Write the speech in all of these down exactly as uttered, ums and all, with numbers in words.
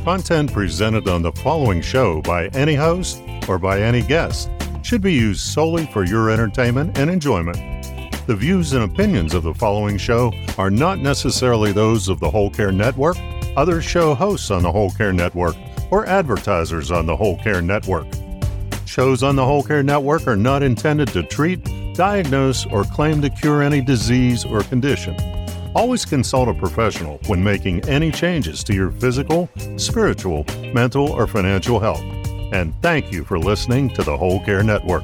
Content presented on the following show by any host or by any guest should be used solely for your entertainment and enjoyment. The views and opinions of the following show are not necessarily those of the Whole Care Network, other show hosts on the Whole Care Network, or advertisers on the Whole Care Network. Shows on the Whole Care Network are not intended to treat, diagnose, or claim to cure any disease or condition. Always consult a professional when making any changes to your physical, spiritual, mental, or financial health. And thank you for listening to the Whole Care Network.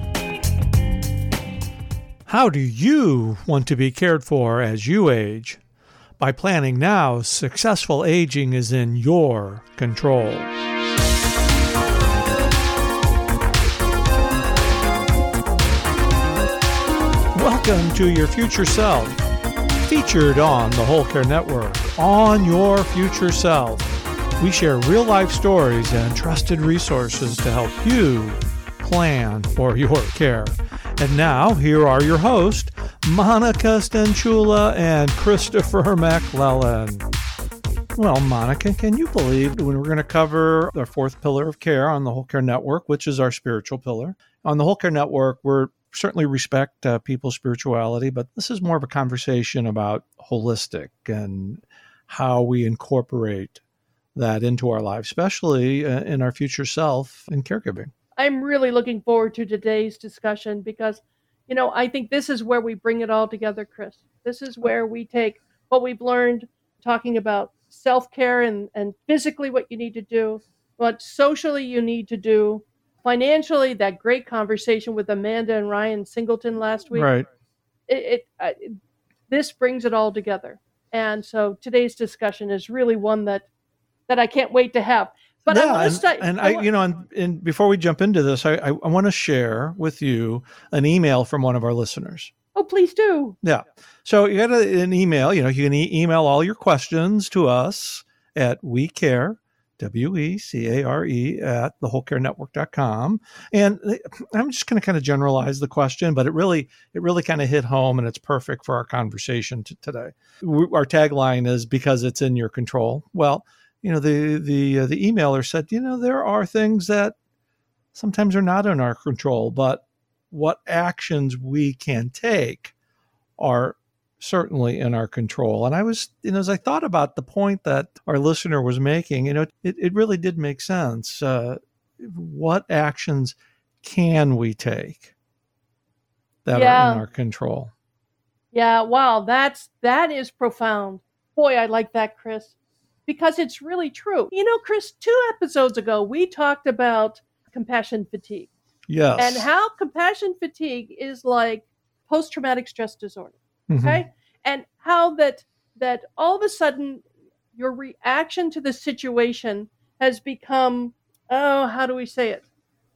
How do you want to be cared for as you age? By planning now, successful aging is in your control. Welcome to Your Future Self, featured on the Whole Care Network. On Your Future Self, we share real-life stories and trusted resources to help you plan for your care. And now, here are your hosts, Monica Stanchula and Christopher McClellan. Well, Monica, can you believe when we're going to cover the fourth pillar of care on the Whole Care Network, which is our spiritual pillar? On the Whole Care Network, we're certainly respect uh, people's spirituality, but this is more of a conversation about holistic and how we incorporate that into our lives, especially uh, in our future self in caregiving. I'm really looking forward to today's discussion because, you know, I think this is where we bring it all together, Chris. This is where we take what we've learned talking about self-care and, and physically what you need to do, what socially you need to do, financially, that great conversation with Amanda and Ryan Singleton last week. Right. It, it, uh, this brings it all together. And so today's discussion is really one that, that I can't wait to have. But yeah, I want and, to start, and I, I, want, you know, and, and before we jump into this, I, I, I want to share with you an email from one of our listeners. Oh, please do. Yeah. So you got a, an email, you know, you can e- email all your questions to us at we care, W E C A R E, at the whole care network dot com. And I'm just going to kind of generalize the question, but it really, it really kind of hit home and it's perfect for our conversation t- today. We, our tagline is because it's in your control. Well, you know, the, the, uh, the emailer said, you know, there are things that sometimes are not in our control, but what actions we can take are certainly in our control. And I was, you know, as I thought about the point that our listener was making, you know, it, it really did make sense. Uh, what actions can we take that yeah. are in our control? Yeah, wow, that's, that is profound. Boy, I like that, Chris, because it's really true. You know, Chris, two episodes ago, we talked about compassion fatigue. Yes. And how compassion fatigue is like post-traumatic stress disorder. Okay. Mm-hmm. And how that, that all of a sudden your reaction to the situation has become, oh, how do we say it?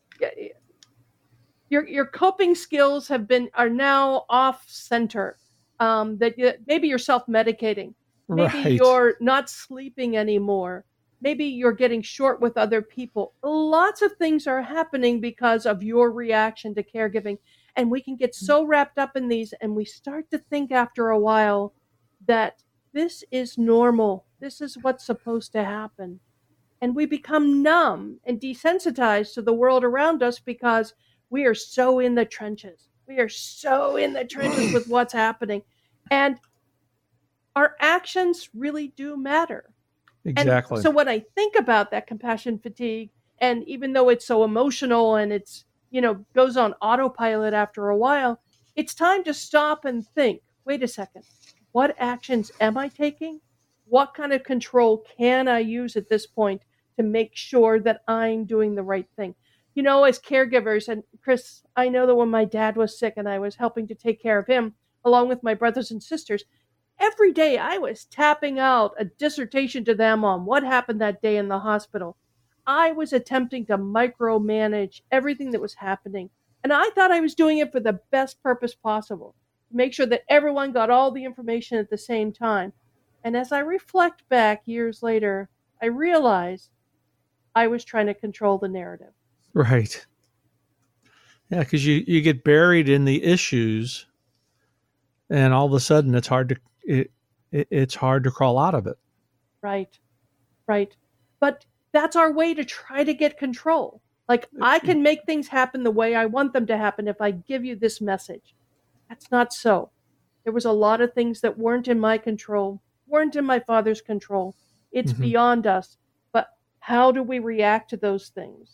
Your, your coping skills have been, are now off center. Um, that you, maybe you're self-medicating. Maybe right. you're not sleeping anymore. Maybe you're getting short with other people. Lots of things are happening because of your reaction to caregiving. And we can get so wrapped up in these and we start to think after a while that this is normal. This is what's supposed to happen. And we become numb and desensitized to the world around us because we are so in the trenches. We are so in the trenches with what's happening. And our actions really do matter. Exactly. And so when I think about that compassion fatigue, and even though it's so emotional and it's, you know, goes on autopilot after a while, it's time to stop and think, wait a second, what actions am I taking? What kind of control can I use at this point to make sure that I'm doing the right thing? You know, as caregivers, and Chris, I know that when my dad was sick and I was helping to take care of him, along with my brothers and sisters, every day I was tapping out a dissertation to them on what happened that day in the hospital. I was attempting to micromanage everything that was happening. And I thought I was doing it for the best purpose possible, to make sure that everyone got all the information at the same time. And as I reflect back years later, I realized I was trying to control the narrative. Right. Yeah, because you, you get buried in the issues and all of a sudden it's hard to it, it it's hard to crawl out of it. Right. Right. But that's our way to try to get control. Like, I can make things happen the way I want them to happen if I give you this message. That's not so. There was a lot of things that weren't in my control, weren't in my Father's control. It's Mhm. beyond us. But how do we react to those things?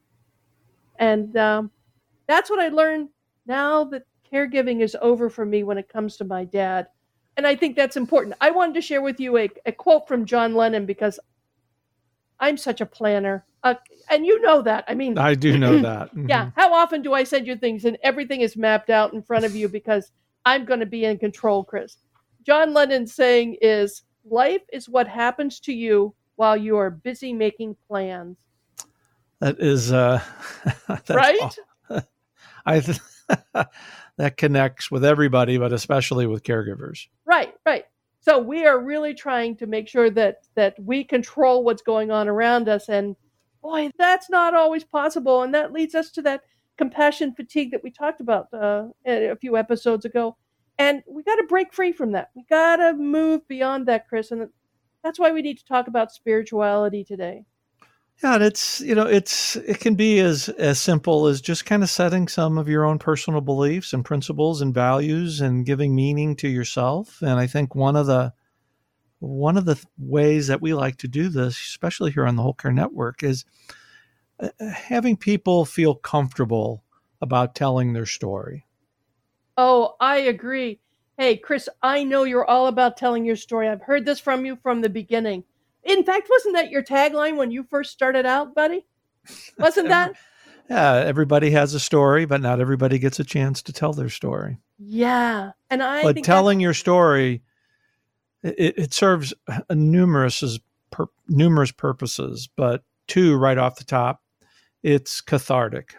And um, that's what I learned now that caregiving is over for me when it comes to my dad. And I think that's important. I wanted to share with you a, a quote from John Lennon because I'm such a planner. Uh, and you know that. I mean, I do know that. Mhm. yeah. How often do I send you things and everything is mapped out in front of you because I'm going to be in control, Chris? John Lennon's saying is, life is what happens to you while you are busy making plans. That is, uh, that's Right? aw- I th- that connects with everybody, but especially with caregivers. Right, right. So we are really trying to make sure that that we control what's going on around us. And boy, that's not always possible. And that leads us to that compassion fatigue that we talked about uh, a few episodes ago. And we got to break free from that. We got to move beyond that, Chris. And that's why we need to talk about spirituality today. Yeah, and it's, you know, it's, it can be as, as simple as just kind of setting some of your own personal beliefs and principles and values and giving meaning to yourself. And I think one of the, one of the ways that we like to do this, especially here on the Whole Care Network, is uh, having people feel comfortable about telling their story. Oh, I agree. Hey, Chris, I know you're all about telling your story. I've heard this from you from the beginning. In fact, wasn't that your tagline when you first started out, buddy? Wasn't that? Yeah, everybody has a story, but not everybody gets a chance to tell their story. Yeah. And I But think telling that's- your story, it, it serves a numerous, per, numerous purposes, but two right off the top, it's cathartic.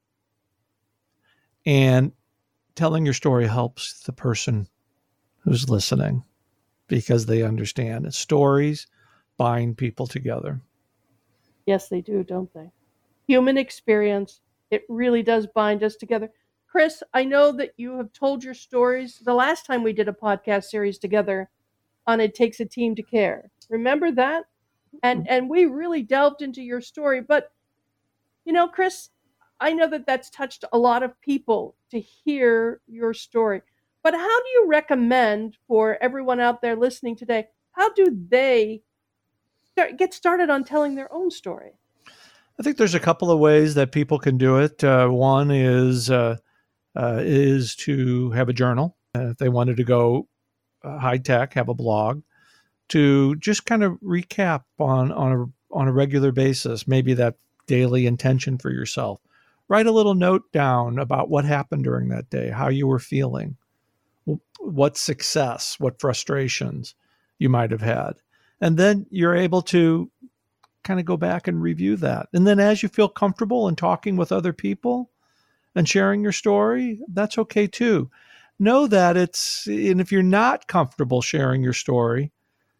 And telling your story helps the person who's listening because they understand it. Stories bind people together. Yes, they do, don't they? Human experience, it really does bind us together. Chris, I know that you have told your stories the last time we did a podcast series together on It Takes a Team to Care. Remember that? And and we really delved into your story. But, you know, Chris, I know that that's touched a lot of people to hear your story. But how do you recommend for everyone out there listening today, how do they start, get started on telling their own story? I think there's a couple of ways that people can do it. Uh, one is uh, uh, is to have a journal. Uh, if they wanted to go uh, high tech, have a blog to just kind of recap on on a on a regular basis. Maybe that daily intention for yourself. Write a little note down about what happened during that day, how you were feeling, what success, what frustrations you might have had, and then you're able to kind of go back and review that. And then as you feel comfortable in talking with other people and sharing your story, that's okay too. Know that it's, and if you're not comfortable sharing your story,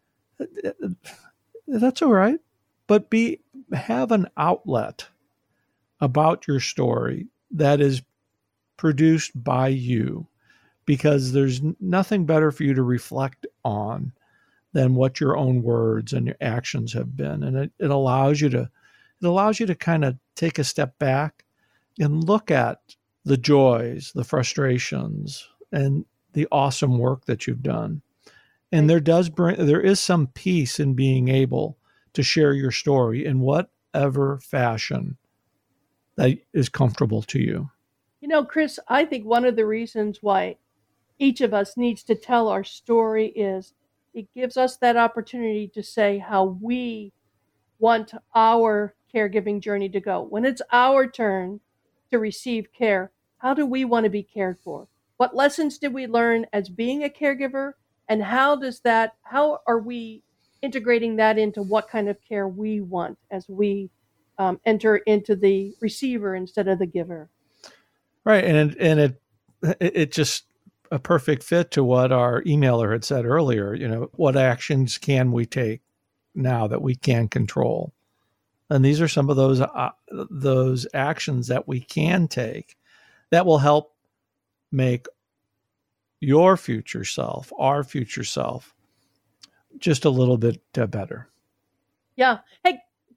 that's all right. But be, have an outlet about your story that is produced by you, because there's nothing better for you to reflect on than what your own words and your actions have been. And it, it allows you to, it allows you to kind of take a step back and look at the joys, the frustrations, and the awesome work that you've done. And there does bring, there is some peace in being able to share your story in whatever fashion that is comfortable to you. You know, Chris, I think one of the reasons why each of us needs to tell our story is it gives us that opportunity to say how we want our caregiving journey to go. When it's our turn to receive care, how do we want to be cared for? What lessons did we learn as being a caregiver? And how does that, how are we integrating that into what kind of care we want as we um, enter into the receiver instead of the giver? Right. And, and it, it, it just, a perfect fit to what our emailer had said earlier. You know, what actions can we take now that we can control? And these are some of those uh, those actions that we can take that will help make your future self, our future self, just a little bit uh, better. Yeah. Hey,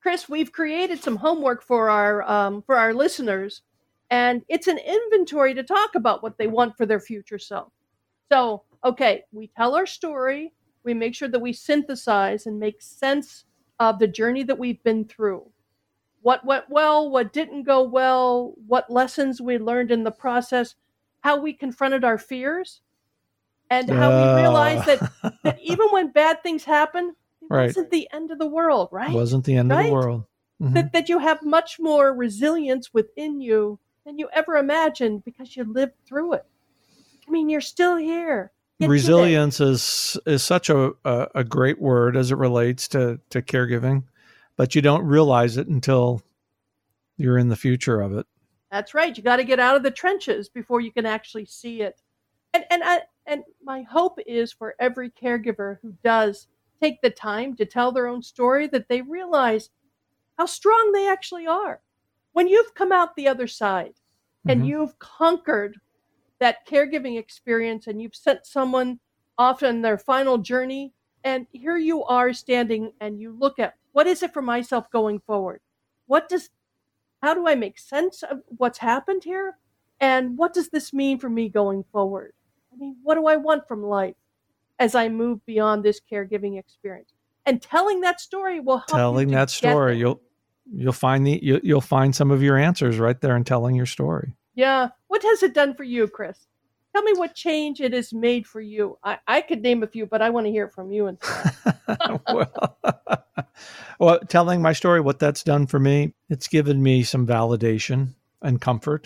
Chris, we've created some homework for our um, for our listeners, and it's an inventory to talk about what they want for their future self. So, okay, we tell our story, we make sure that we synthesize and make sense of the journey that we've been through. What went well, what didn't go well, what lessons we learned in the process, how we confronted our fears, and how we realized that, Uh, that even when bad things happen, it Right. wasn't the end of the world, right? wasn't the end of Right? the world. Mhm. That, that you have much more resilience within you than you ever imagined because you lived through it. I mean, you're still here. Get today. Resilience is is such a, a a great word as it relates to to caregiving, but you don't realize it until you're in the future of it. That's right. You got to get out of the trenches before you can actually see it. And and I and my hope is for every caregiver who does take the time to tell their own story that they realize how strong they actually are. When you've come out the other side and Mhm. you've conquered that caregiving experience and you've sent someone off on their final journey, and here you are standing and you look at what is it for myself going forward? What does how do I make sense of what's happened here? And what does this mean for me going forward? I mean, what do I want from life as I move beyond this caregiving experience? And telling that story will help Telling you to that get story, there. you'll you'll find the you, you'll find some of your answers right there in telling your story. Yeah. What has it done for you, Chris? Tell me what change it has made for you. I, I could name a few, but I want to hear it from you instead. well, well, telling my story, what that's done for me, it's given me some validation and comfort.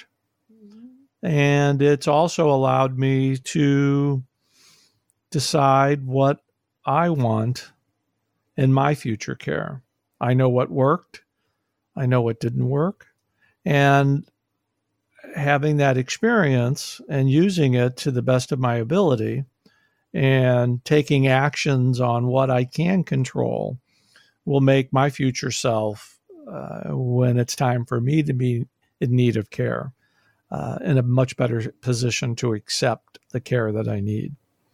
And it's also allowed me to decide what I want in my future care. I know what worked. I know what didn't work. And having that experience and using it to the best of my ability and taking actions on what I can control will make my future self, uh, when it's time for me to be in need of care, uh, in a much better position to accept the care that I need.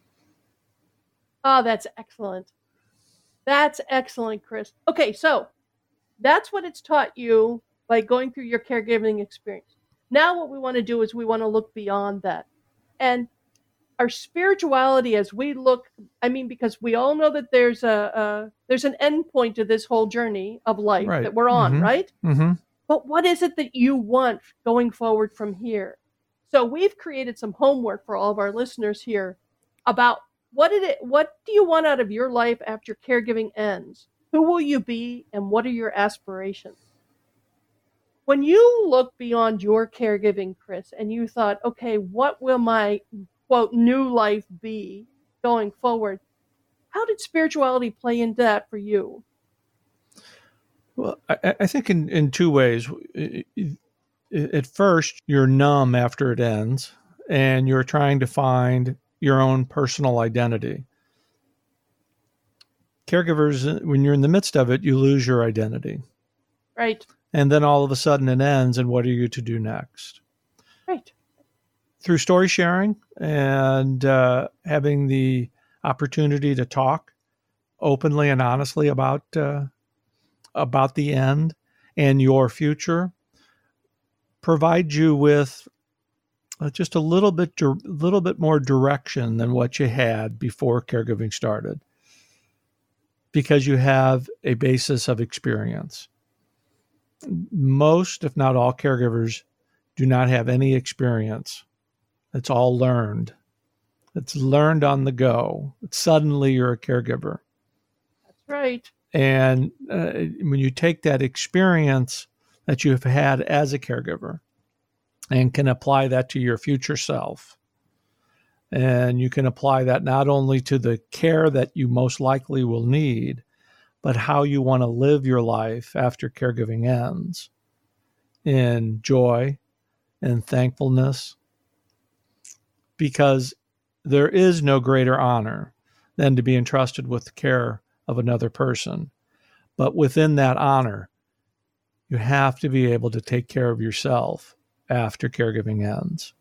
Oh, that's excellent. That's excellent, Chris. Okay, so that's what it's taught you by going through your caregiving experience. Now what we want to do is we want to look beyond that. And our spirituality as we look, I mean, because we all know that there's a, a there's an end point to this whole journey of life Right. that we're on, Mhm. right? Mm-hmm. But what is it that you want going forward from here? So we've created some homework for all of our listeners here about what did it what do you want out of your life after caregiving ends? Who will you be and what are your aspirations? When you look beyond your caregiving, Chris, and you thought, okay, what will my quote new life be going forward? How did spirituality play into that for you? Well, I, I think in, in two ways. At first, you're numb after it ends, and you're trying to find your own personal identity. Caregivers, when you're in the midst of it, you lose your identity. Right. And then all of a sudden it ends, and what are you to do next? Right. Through story sharing and uh, having the opportunity to talk openly and honestly about uh, about the end and your future, provide you with uh, just a little bit, a little bit more direction than what you had before caregiving started, because you have a basis of experience. Most, if not all, caregivers do not have any experience. It's all learned. It's learned on the go. Suddenly you're a caregiver. That's right. And uh, when you take that experience that you've had as a caregiver and can apply that to your future self, and you can apply that not only to the care that you most likely will need, but how you want to live your life after caregiving ends, in joy and thankfulness, because there is no greater honor than to be entrusted with the care of another person. But within that honor, you have to be able to take care of yourself after caregiving ends.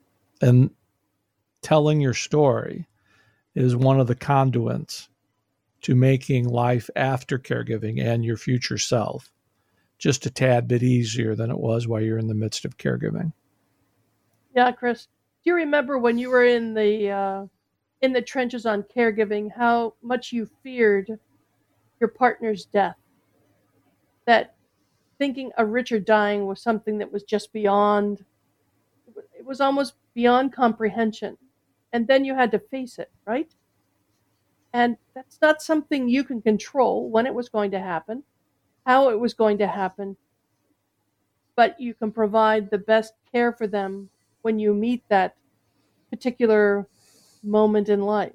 And telling your story is one of the conduits to making life after caregiving and your future self just a tad bit easier than it was while you're in the midst of caregiving. Yeah, Chris, do you remember when you were in the uh, in the trenches on caregiving, how much you feared your partner's death? That thinking of Richard dying was something that was just beyond, it was almost beyond comprehension. And then you had to face it, right? And that's not something you can control, when it was going to happen, how it was going to happen, but you can provide the best care for them when you meet that particular moment in life.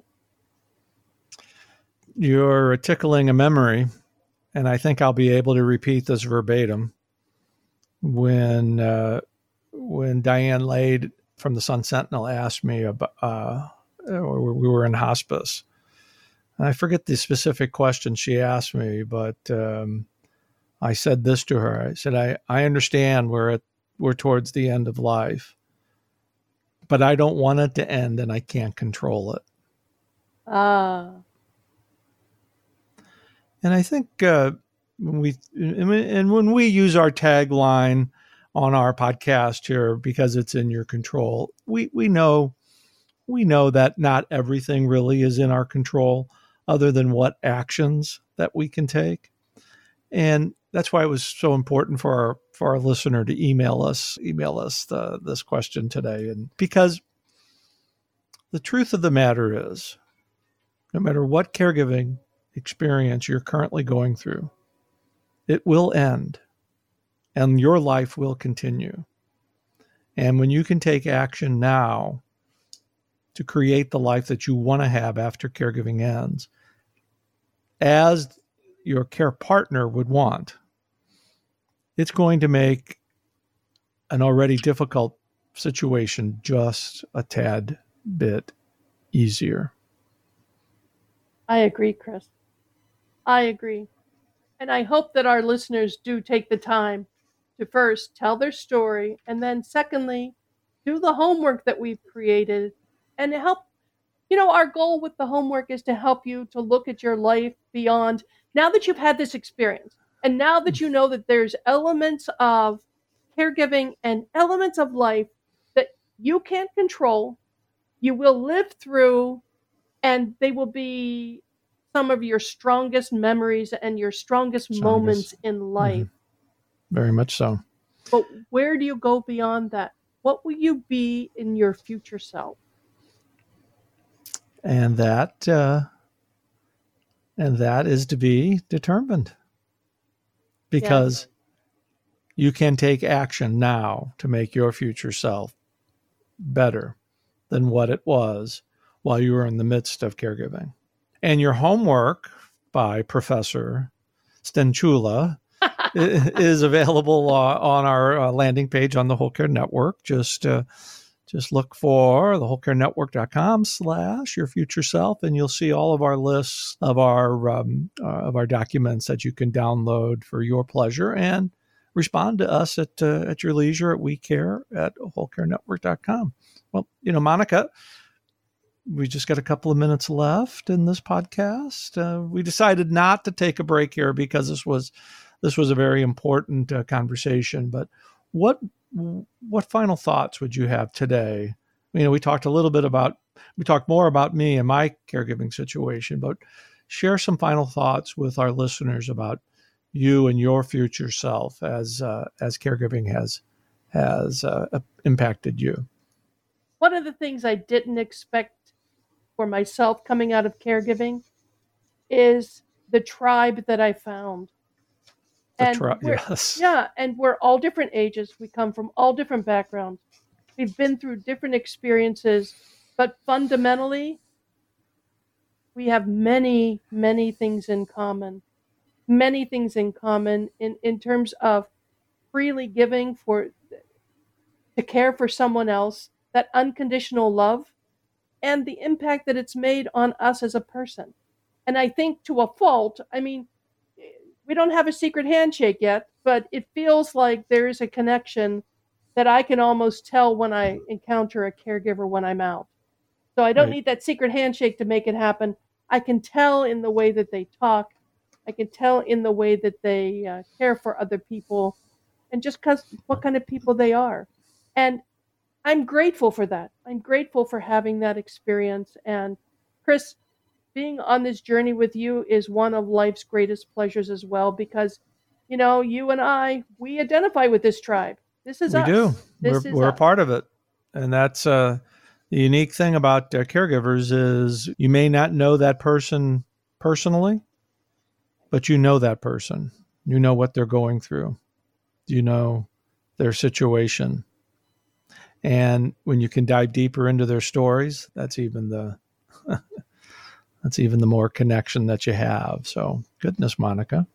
You're tickling a memory, and I think I'll be able to repeat this verbatim. When uh, when Diane Lade from the Sun Sentinel asked me about, uh, we were in hospice. And I forget the specific question she asked me, but um, I said this to her. I said, I, I understand we're at, we're towards the end of life, but I don't want it to end and I can't control it. Ah. And I think uh, when we, and when we use our tagline on our podcast here, because it's in your control, we, we know, we know that not everything really is in our control other than what actions that we can take. And that's why it was so important for our, for our listener to email us, email us the, this question today. And because the truth of the matter is, no matter what caregiving experience you're currently going through, it will end and your life will continue. And when you can take action now to create the life that you want to have after caregiving ends, as your care partner would want, it's going to make an already difficult situation just a tad bit easier. I agree, Chris. I agree. And I hope that our listeners do take the time to first tell their story, and then secondly, do the homework that we've created and help. You know, our goal with the homework is to help you to look at your life beyond, now that you've had this experience, and now that you know that there's elements of caregiving and elements of life that you can't control, you will live through, and they will be some of your strongest memories and your strongest, strongest. moments in life. Mm-hmm. Very much so. But where do you go beyond that? What will you be in your future self? And that, uh, and that is to be determined, because yeah. you can take action now to make your future self better than what it was while you were in the midst of caregiving. And your homework by Professor Stenchula is available uh, on our uh, landing page on the Whole Care Network. Just uh, just look for the whole care network dot com slash your future self, and you'll see all of our lists of our um, uh, of our documents that you can download for your pleasure and respond to us at uh, at your leisure at we care at whole care network dot com. Well, you know, Monica, we just got a couple of minutes left in this podcast. Uh, we decided not to take a break here because this was this was a very important uh, conversation. But what what final thoughts would you have today? You know, we talked a little bit about we talked more about me and my caregiving situation, but share some final thoughts with our listeners about you and your future self as uh, as caregiving has has uh, impacted you. One of the things I didn't expect for myself coming out of caregiving is the tribe that I found. The and tri- yes. Yeah, and we're all different ages. We come from all different backgrounds. We've been through different experiences, but fundamentally, we have many, many things in common. Many things in common in, in terms of freely giving for to care for someone else, that unconditional love, and the impact that it's made on us as a person. And I think to a fault, I mean, we don't have a secret handshake yet, but it feels like there is a connection that I can almost tell when I encounter a caregiver when I'm out. So I don't Right. need that secret handshake to make it happen. I can tell in the way that they talk. I can tell in the way that they uh, care for other people, and just because what kind of people they are. And I'm grateful for that. I'm grateful for having that experience. And Chris, being on this journey with you is one of life's greatest pleasures as well, because, you know, you and I, we identify with this tribe. This is we us. do. This we're is we're us. a part of it. And that's uh, the unique thing about uh, caregivers is you may not know that person personally, but you know that person. You know what they're going through. You know their situation. And when you can dive deeper into their stories, that's even the that's even the more connection that you have. So, goodness, Monica.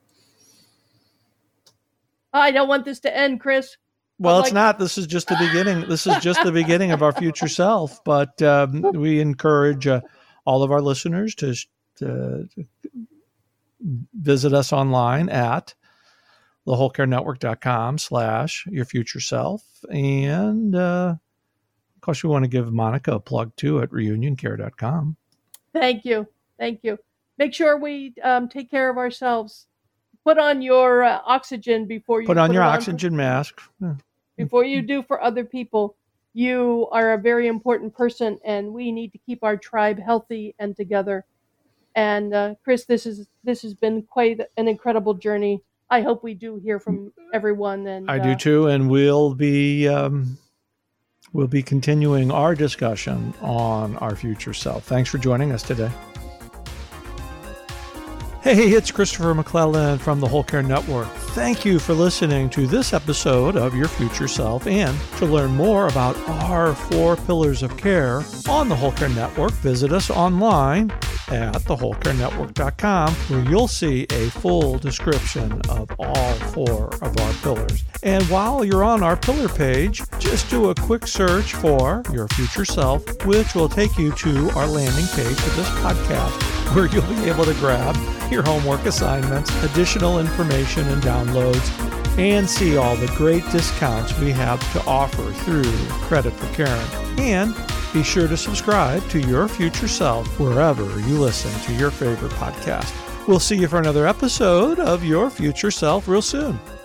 I don't want this to end, Chris. Well, I'd it's like- not. This is just the beginning. This is just the beginning of our future self. But um, we encourage uh, all of our listeners to, to visit us online at the whole care network dot com slash your future self. And uh, of course, we want to give Monica a plug too at reunion care dot com. Thank you. Thank you. Make sure we um, take care of ourselves. Put on your uh, oxygen before you Put on put your it oxygen mask. Yeah. before you do for other people. You are a very important person, and we need to keep our tribe healthy and together. And uh, Chris, this is this has been quite an incredible journey. I hope we do hear from everyone. And I uh, do too, and we'll be um, we'll be continuing our discussion on our future self. Thanks for joining us today. Hey, it's Christopher McClellan from the Whole Care Network. Thank you for listening to this episode of Your Future Self. And to learn more about our four pillars of care on the Whole Care Network, visit us online at the whole care network dot com, where you'll see a full description of all four of our pillars. And while you're on our pillar page, just do a quick search for Your Future Self, which will take you to our landing page for this podcast, where you'll be able to grab your homework assignments, additional information and downloads, and see all the great discounts we have to offer through Credit for Caring. And be sure to subscribe to Your Future Self wherever you listen to your favorite podcast. We'll see you for another episode of Your Future Self real soon.